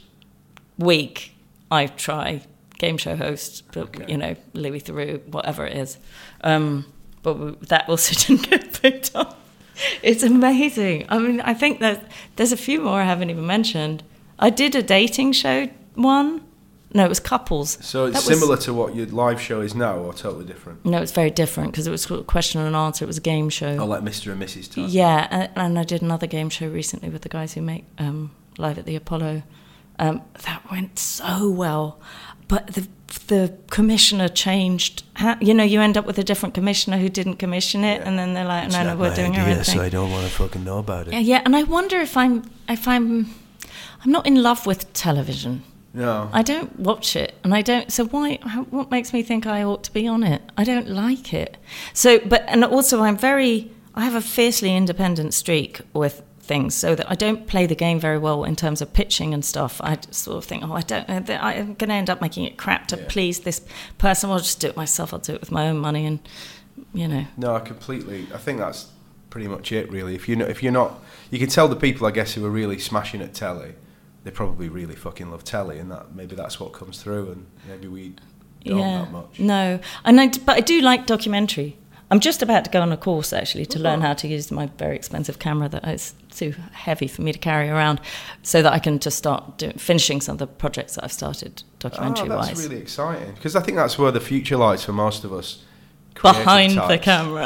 week I try game show host, but, Okay. you know, Louis Theroux, whatever it is. Um, but we, that also didn't get picked up. It's amazing. I mean, I think that there's a few more I haven't even mentioned. I did a dating show one. No, it was couples. So it's That was- similar to what your live show is now, or totally different? No, it's very different, because it was a question and answer. It was a game show. Oh, like Mister and Missus type. Yeah, and, and I did another game show recently with the guys who make um, Live at the Apollo. Um, that went so well, but the the commissioner changed. How, you know, you end up with a different commissioner who didn't commission it, Yeah. and then they're like, It's "No, no, not we're my doing our idea, own so thing." I don't want to fucking know about it. Yeah, yeah, and I wonder if I'm if I'm I'm not in love with television. No. I don't watch it, and I don't. So why? How, what makes me think I ought to be on it? I don't like it. So, but and also I'm very. I have a fiercely independent streak with things, so that I don't play the game very well in terms of pitching and stuff. I just sort of think, oh, I don't. I'm going to end up making it crap to Yeah. please this person. I'll just do it myself. I'll do it with my own money, and you know. No, I completely. I think that's pretty much it, really. If you know, if you're not, you can tell the people, I guess, who are really smashing at telly, they probably really fucking love telly, and that maybe that's what comes through, and maybe we don't Yeah. that much. No, and I, but I do like documentary. I'm just about to go on a course, actually, to learn Oh. how to use my very expensive camera that is too heavy for me to carry around, so that I can just start do, finishing some of the projects that I've started Oh, documentary-wise. that's really exciting, because I think that's where the future lies for most of us. creative Behind the types. camera.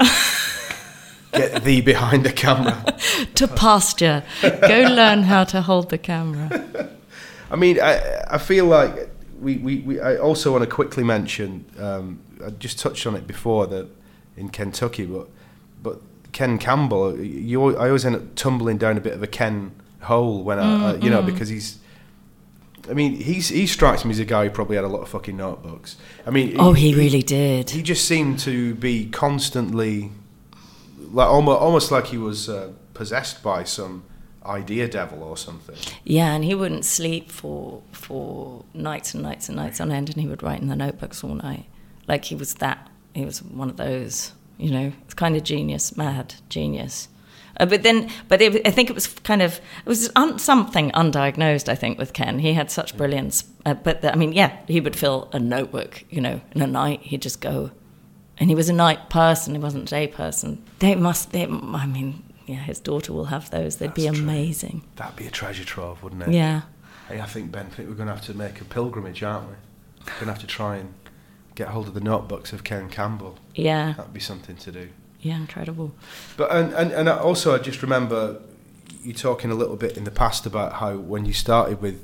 Get thee behind the camera. To pasture. Go learn how to hold the camera. I mean, I I feel like we, we, we I also want to quickly mention, um, I just touched on it before, that in Kentucky, but but Ken Campbell, you I always end up tumbling down a bit of a Ken hole when I, Mm, uh, you know, mm. because he's, I mean, he's he strikes me as a guy who probably had a lot of fucking notebooks. I mean, Oh, he really did. He just seemed to be constantly, like almost almost like he was uh, possessed by some idea devil or something. Yeah, and he wouldn't sleep for for nights and nights and nights on end, and he would write in the notebooks all night. Like he was that, he was one of those, you know, it's kind of genius, mad genius. Uh, but then, but it, I think it was kind of, it was un, something undiagnosed, I think, with Ken. He had such brilliance. Uh, but, the, I mean, yeah, he would fill a notebook, you know, in a night, he'd just go. And he was a night person, he wasn't a day person. They must, they, I mean, yeah, his daughter will have those. They'd That's be true. amazing. That'd be a treasure trove, wouldn't it? Yeah. Hey, I think, Ben, I think we're going to have to make a pilgrimage, aren't we? We're going to have to try and get hold of the notebooks of Ken Campbell. Yeah. That'd be something to do. Yeah, incredible. But and, and, and also, I just remember you talking a little bit in the past about how when you started with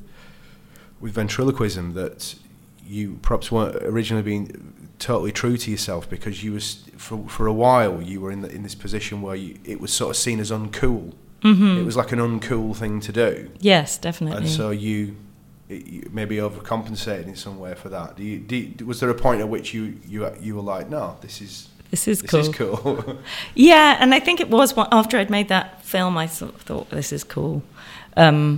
with ventriloquism, that you perhaps weren't originally being totally true to yourself, because you was for for a while you were in the, in this position where you, it was sort of seen as uncool. Mm-hmm. It was like an uncool thing to do. Yes, definitely. And so you, it, you maybe overcompensated in some way for that. Do you, do you, was there a point at which you you you were like, no, this is This is this cool. is cool. Yeah, and I think it was one, after I'd made that film, I sort of thought, this is cool. Um,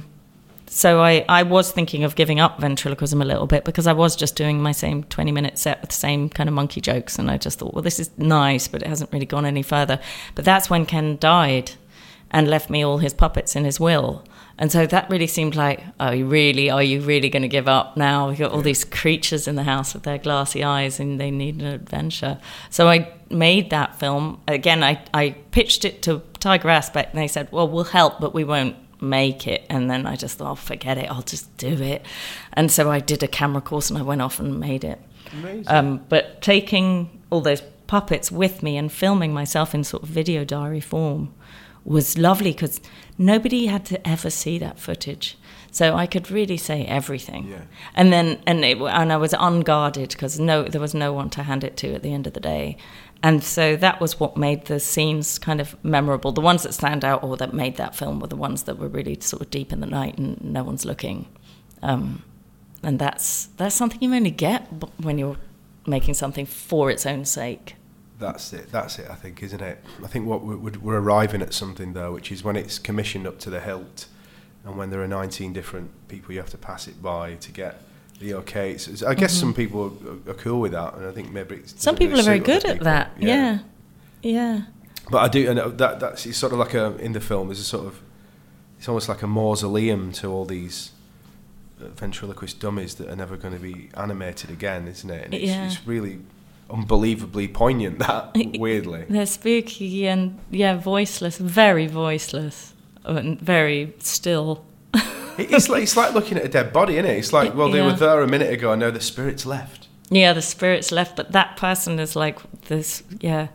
so I, I was thinking of giving up ventriloquism a little bit, because I was just doing my same twenty-minute set with the same kind of monkey jokes, and I just thought, well, this is nice, but it hasn't really gone any further. But that's when Ken died and left me all his puppets in his will. And so that really seemed like, oh, you really, are you really going to give up now? You've got all these creatures in the house with their glassy eyes and they need an adventure. So I made that film. Again, I, I pitched it to Tiger Aspect and they said, well, we'll help, but we won't make it. And then I just thought, oh, forget it, I'll just do it. And so I did a camera course and I went off and made it. Amazing. Um, but taking all those puppets with me and filming myself in sort of video diary form was lovely, because nobody had to ever see that footage, so I could really say everything. Yeah. And then and it, and I was unguarded, because no, there was no one to hand it to at the end of the day, and so that was what made the scenes kind of memorable. The ones that stand out or that made that film were the ones that were really sort of deep in the night and no one's looking, um, and that's that's something you only get when you're making something for its own sake. That's it. That's it. I think, isn't it? I think what we're, we're arriving at something though, which is when it's commissioned up to the hilt, and when there are nineteen different people you have to pass it by to get the okay. It's, it's, I guess mm-hmm. some people are, are cool with that, and I think maybe it's, some people really are very suit good other at people. that. Yeah. yeah, yeah. But I do, and that that's it's sort of like a in the film. There's a sort of, it's almost like a mausoleum to all these ventriloquist dummies that are never going to be animated again, isn't it? And it's, yeah. it's really unbelievably poignant, that, weirdly. They're spooky and, yeah, voiceless, very voiceless, and very still. It's like it's like looking at a dead body, isn't it? It's like, well, they yeah. were there a minute ago, and now the spirit's left. Yeah, the spirit's left, but that person is like this, yeah.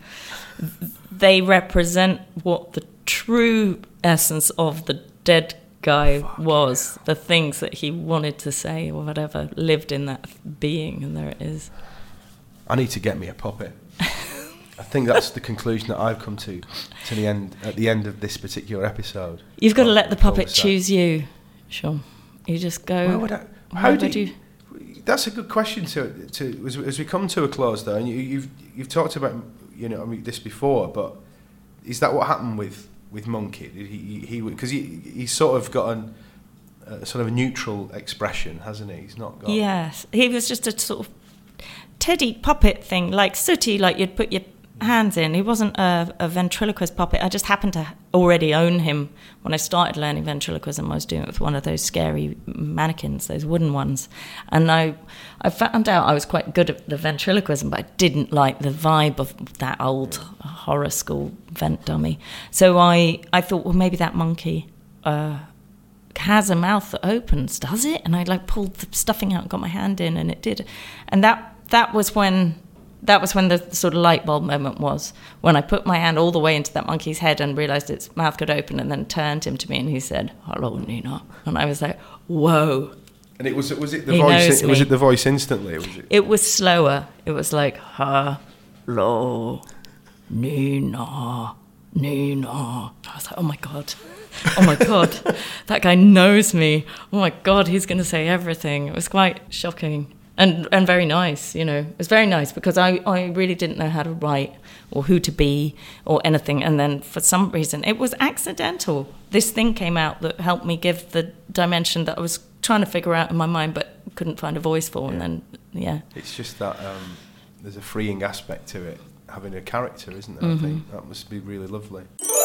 They represent what the true essence of the dead guy Fuck was, yeah. the things that he wanted to say or whatever, lived in that being, and there it is. I need to get me a puppet. I think that's the conclusion that I've come to to the end at the end of this particular episode. You've got to let the puppet cul-de-sac. choose you, Sean. You just go. Where would I, how where do would you, you? That's a good question to to as, as we come to a close though, and you, you've you've talked about you know I mean, this before, but is that what happened with, with Monkey? Did he he because he, he he's sort of got an, a sort of a neutral expression, hasn't he? He's not got. Yes, he was just a sort of teddy puppet thing, like sooty, like you'd put your hands in. He wasn't a, a ventriloquist puppet. I just happened to already own him when I started learning ventriloquism. I was doing it with one of those scary mannequins, those wooden ones, and I I found out I was quite good at the ventriloquism, but I didn't like the vibe of that old horror school vent dummy. So I I thought, well, maybe that monkey uh, has a mouth that opens, does it? And I like pulled the stuffing out and got my hand in, and it did, and that. That was when, that was when the sort of light bulb moment was, when I put my hand all the way into that monkey's head and realised its mouth could open, and then turned him to me and he said, "Hello, Nina," and I was like, "Whoa!" And it was was it the He voice? knows Was me. it the voice instantly? Was it? It was slower. It was like, "Hello, Nina, Nina." I was like, "Oh my god." Oh my god, that guy knows me. Oh my god, he's going to say everything. It was quite shocking. And and very nice, you know. It was very nice because I, I really didn't know how to write or who to be or anything. And then for some reason, it was accidental. This thing came out that helped me give the dimension that I was trying to figure out in my mind but couldn't find a voice for. Yeah. And then, yeah. It's just that um, there's a freeing aspect to it, having a character, isn't there? Mm-hmm. I think that must be really lovely.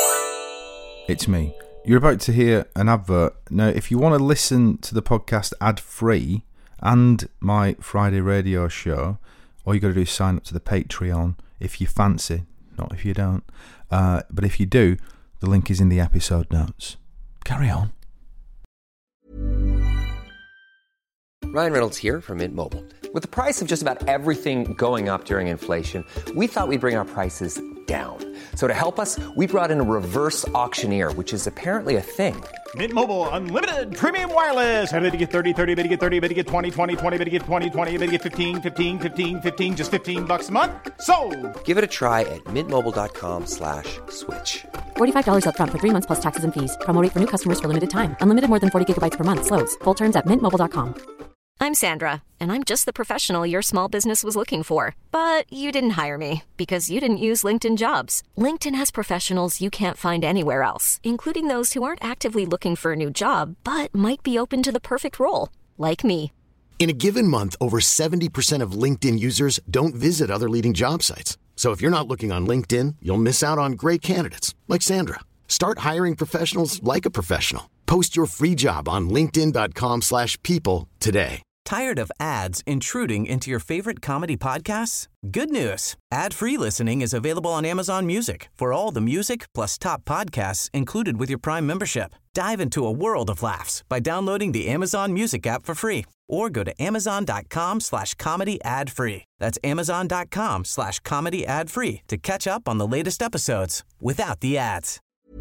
It's me. You're about to hear an advert. Now, if you want to listen to the podcast ad-free and my Friday radio show, all you got to do is sign up to the Patreon if you fancy, not if you don't. Uh, but if you do, The link is in the episode notes. Carry on. Ryan Reynolds here from Mint Mobile. With the price of just about everything going up during inflation, we thought we'd bring our prices down. So to help us, we brought in a reverse auctioneer, which is apparently a thing. Mint Mobile Unlimited Premium Wireless. How to get thirty, thirty, bit to get thirty, bit to get twenty, twenty, twenty, bit to get twenty, twenty, bit to get fifteen, fifteen, fifteen, fifteen, just fifteen bucks a month? Sold! Give it a try at mintmobile.com slash switch. forty-five dollars up front for three months plus taxes and fees. Promo rate for new customers for limited time. Unlimited more than forty gigabytes per month. Slows full terms at mint mobile dot com. I'm Sandra, and I'm just the professional your small business was looking for. But you didn't hire me because you didn't use LinkedIn Jobs. LinkedIn has professionals you can't find anywhere else, including those who aren't actively looking for a new job, but might be open to the perfect role, like me. In a given month, over seventy percent of LinkedIn users don't visit other leading job sites. So if you're not looking on LinkedIn, you'll miss out on great candidates like Sandra. Start hiring professionals like a professional. Post your free job on linkedin.com slash people today. Tired of ads intruding into your favorite comedy podcasts? Good news. Ad-free listening is available on Amazon Music for all the music plus top podcasts included with your Prime membership. Dive into a world of laughs by downloading the Amazon Music app for free or go to amazon.com slash comedy ad free. That's amazon.com slash comedy ad free to catch up on the latest episodes without the ads.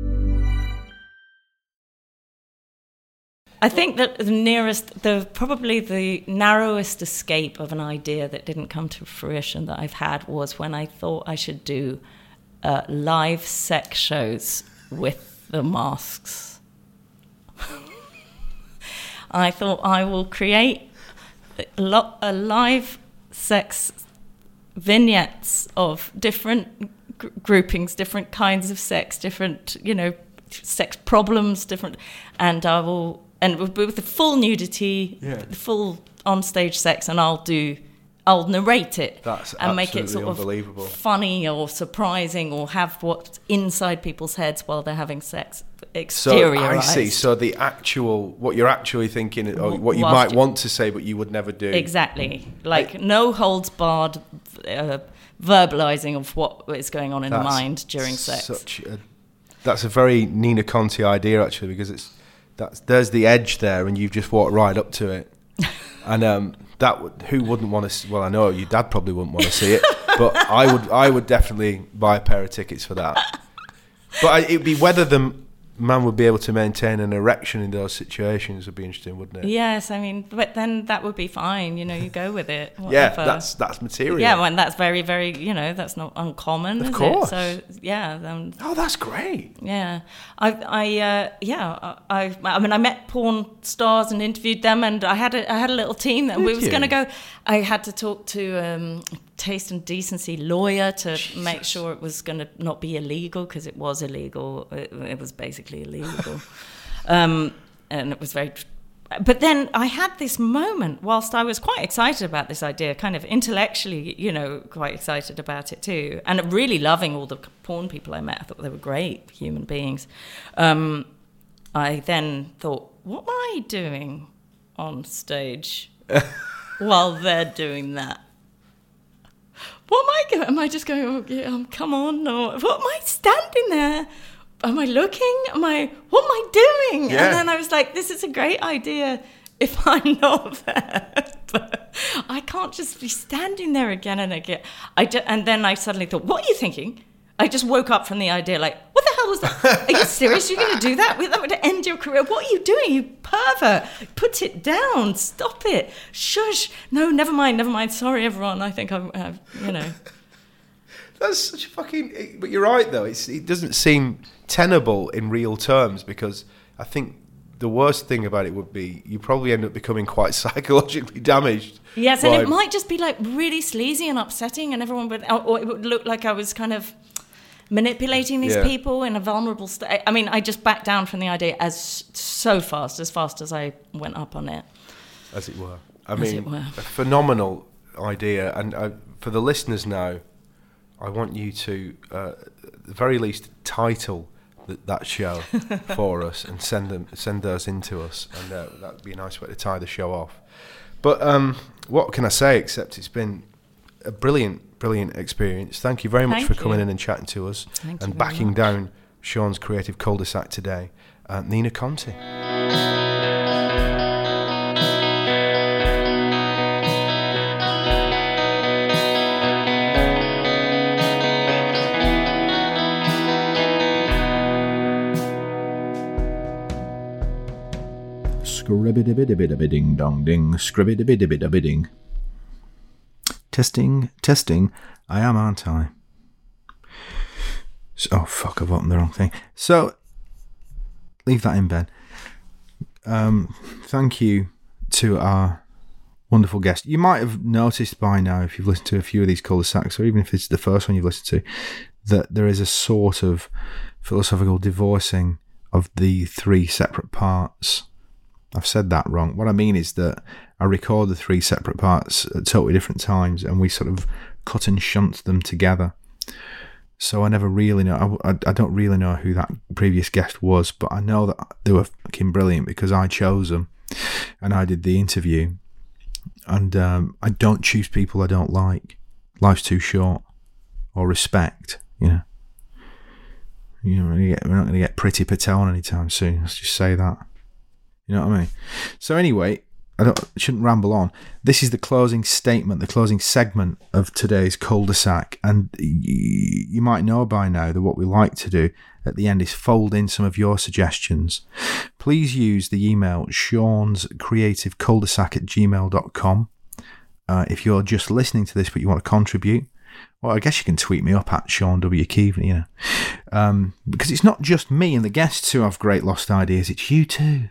I think that the nearest, the probably the narrowest escape of an idea that didn't come to fruition that I've had was when I thought I should do uh, live sex shows with the masks. I thought I will create a, lo- a live sex vignettes of different gr- groupings, different kinds of sex, different, you know, sex problems, different, and I will. And with the full nudity, yeah. the full on-stage sex, and I'll do, I'll narrate it That's and make it sort of funny or surprising, or have what's inside people's heads while they're having sex exteriorized. So I see. So the actual, what you're actually thinking, or what you Whilst might want to say, but you would never do. Exactly. Like I, no holds barred uh, verbalizing of what is going on in the mind during sex. Such a, that's a very Nina Conti idea, actually, because it's. That's there's the edge there, and you've just walked right up to it. And um, that would, who wouldn't want to? Well, I know your dad probably wouldn't want to see it, but I would. I would definitely buy a pair of tickets for that. But I, it'd be whether the man would be able to maintain an erection in those situations would be interesting, wouldn't it? Yes, I mean, but then that would be fine. You know, you go with it. Whatever. Yeah, that's that's material. Yeah, well, and that's very, very. You know, that's not uncommon. Of is course. It? So yeah. Um, oh, that's great. Yeah, I, I, uh, yeah, I, I mean, I met porn stars and interviewed them, and I had a, I had a little team that Did we was going to go. I had to talk to um, taste and decency lawyer to Jesus. make sure it was going to not be illegal, because it was illegal. It, it was basically illegal, um, and it was very. But then I had this moment whilst I was quite excited about this idea, kind of intellectually, you know, quite excited about it too, and really loving all the porn people I met. I thought they were great human beings. Um, I then thought, what am I doing on stage while they're doing that? What am I going? Am I just going, oh, yeah, um, come on, or what am I standing there? Am I looking? Am I, what am I doing? Yeah. And then I was like, this is a great idea if I'm not there. But I can't just be standing there again and again. I just, and then I suddenly thought, what are you thinking? I just woke up from the idea like, what the hell was that? Are you serious? You're going to do that? That would end your career. What are you doing, you pervert? Put it down. Stop it. Shush. No, never mind, never mind. Sorry, everyone. I think I'm, uh, you know. That's such a fucking... But you're right, though. It's, it doesn't seem tenable in real terms, because I think the worst thing about it would be you probably end up becoming quite psychologically damaged. Yes, by... and it might just be like really sleazy and upsetting, and everyone would... Or it would look like I was kind of manipulating these yeah. people in a vulnerable state. I mean, I just backed down from the idea as so fast, as fast as I went up on it. As it were. I as mean, it were. A phenomenal idea. And uh, for the listeners now, I want you to, uh, at the very least, title th- that show for us and send them, send those in to us. And uh, that would be a nice way to tie the show off. But um, what can I say, except it's been a brilliant, brilliant experience. Thank you very much Thank for you. coming in and chatting to us. Thank and you very backing much. down Sean's Creative Cul-de-sac today, uh, Nina Conti. Scribbidi-bidi-bidi-ding dong ding, scribbidi-bidi-bidi-ding. Testing, testing. I am, aren't I? So, oh fuck! I've opened the wrong thing. So, leave that in, Ben. Um, thank you to our wonderful guest. You might have noticed by now, if you've listened to a few of these cul-de-sacs, or even if it's the first one you've listened to, that there is a sort of philosophical divorcing of the three separate parts. I've said that wrong. What I mean is that I record the three separate parts at totally different times, and we sort of cut and shunt them together. So I never really know. I, I don't really know who that previous guest was, but I know that they were fucking brilliant because I chose them, and I did the interview. And um, I don't choose people I don't like. Life's too short. Or respect, you know. You know, we're not going to get Priti Patel anytime soon. Let's just say that. You know what I mean? So anyway, I, don't, I shouldn't ramble on. This is the closing statement, the closing segment of today's cul-de-sac. And y- you might know by now that what we like to do at the end is fold in some of your suggestions. Please use the email Sean's Creative Cul-de-sac at gmail dot com. Uh, if you're just listening to this but you want to contribute, well, I guess you can tweet me up at Sean W. Keaveney, you know. Um, because it's not just me and the guests who have great lost ideas, it's you too.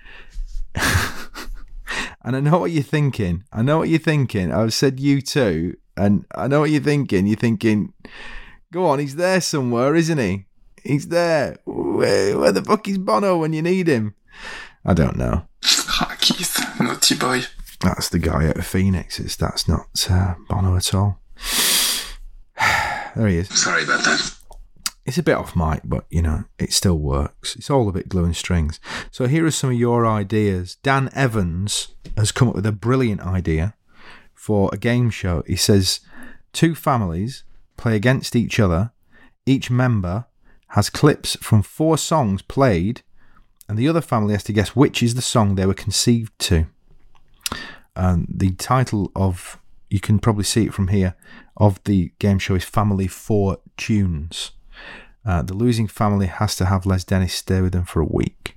And I know what you're thinking. I know what you're thinking. I've said you too, and I know what you're thinking. You're thinking, go on, he's there somewhere, isn't he? He's there. Where, where the fuck is Bono when you need him? I don't know. Ah, Keith, naughty boy. That's the guy out of Phoenix. It's, that's not uh, Bono at all. There he is. Sorry about that. It's a bit off mic, but, you know, it still works. It's all a bit glue and strings. So here are some of your ideas. Dan Evans has come up with a brilliant idea for a game show. He says, two families play against each other. Each member has clips from four songs played, and the other family has to guess which is the song they were conceived to. And the title of, you can probably see it from here, of the game show is Family Four Tunes. Uh, the losing family has to have Les Dennis stay with them for a week.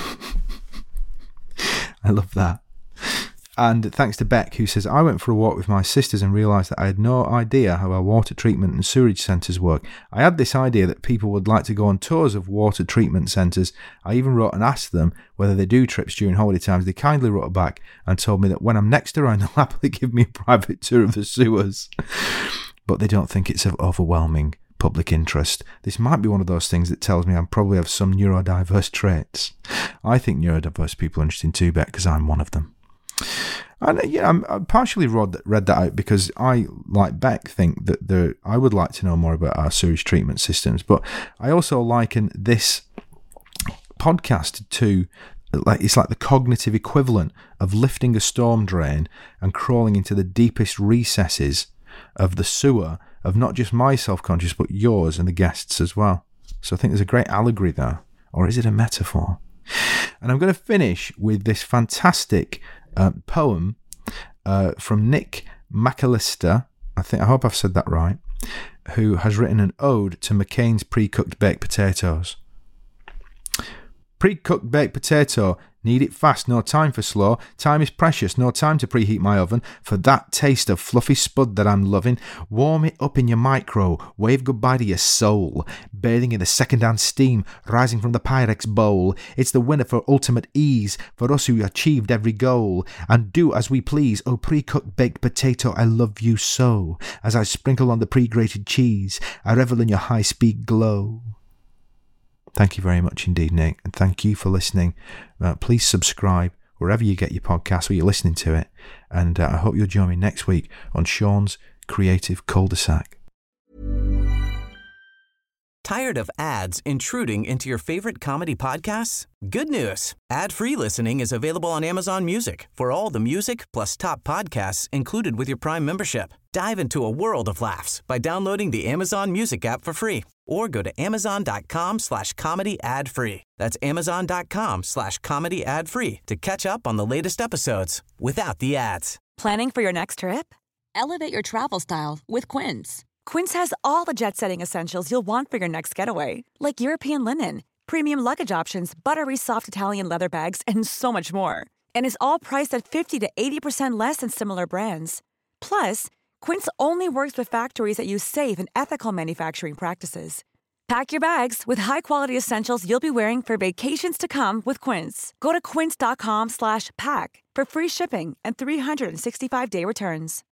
I love that. And thanks to Beck, who says, I went for a walk with my sisters and realised that I had no idea how our water treatment and sewerage centres work. I had this idea that people would like to go on tours of water treatment centres. I even wrote and asked them whether they do trips during holiday times. They kindly wrote back and told me that when I'm next around, they'll happily give me a private tour of the sewers. But they don't think it's of overwhelming public interest. This might be one of those things that tells me I probably have some neurodiverse traits. I think neurodiverse people are interesting too, Beck, because I'm one of them. And yeah, I'm, I partially read, read that out because I, like Beck, think that there, I would like to know more about our sewage treatment systems, but I also liken this podcast to, like, it's like the cognitive equivalent of lifting a storm drain and crawling into the deepest recesses of the sewer of not just my self-conscious, but yours and the guests as well. So I think there's a great allegory there. Or is it a metaphor? And I'm going to finish with this fantastic uh, poem uh, from Nick McAllister. I think, I hope I've said that right. Who has written an ode to McCain's pre-cooked baked potatoes. Pre-cooked baked potato, need it fast, no time for slow. Time is precious, no time to preheat my oven. For that taste of fluffy spud that I'm loving, warm it up in your micro, wave goodbye to your soul. Bathing in the second-hand steam, rising from the Pyrex bowl. It's the winner for ultimate ease, for us who achieved every goal. And do as we please, oh pre-cooked baked potato, I love you so. As I sprinkle on the pre-grated cheese, I revel in your high-speed glow. Thank you very much indeed, Nick, and thank you for listening. Uh, please subscribe wherever you get your podcast or you're listening to it, and uh, I hope you'll join me next week on Sean's Creative Cul-de-sac. Tired of ads intruding into your favorite comedy podcasts? Good news. Ad-free listening is available on Amazon Music for all the music plus top podcasts included with your Prime membership. Dive into a world of laughs by downloading the Amazon Music app for free or go to amazon.com slash comedy ad free. That's amazon.com slash comedy ad free to catch up on the latest episodes without the ads. Planning for your next trip? Elevate your travel style with Quince. Quince has all the jet-setting essentials you'll want for your next getaway, like European linen, premium luggage options, buttery soft Italian leather bags, and so much more. And is all priced at fifty to eighty percent less than similar brands. Plus, Quince only works with factories that use safe and ethical manufacturing practices. Pack your bags with high-quality essentials you'll be wearing for vacations to come with Quince. Go to quince.com slash pack for free shipping and three sixty-five day returns.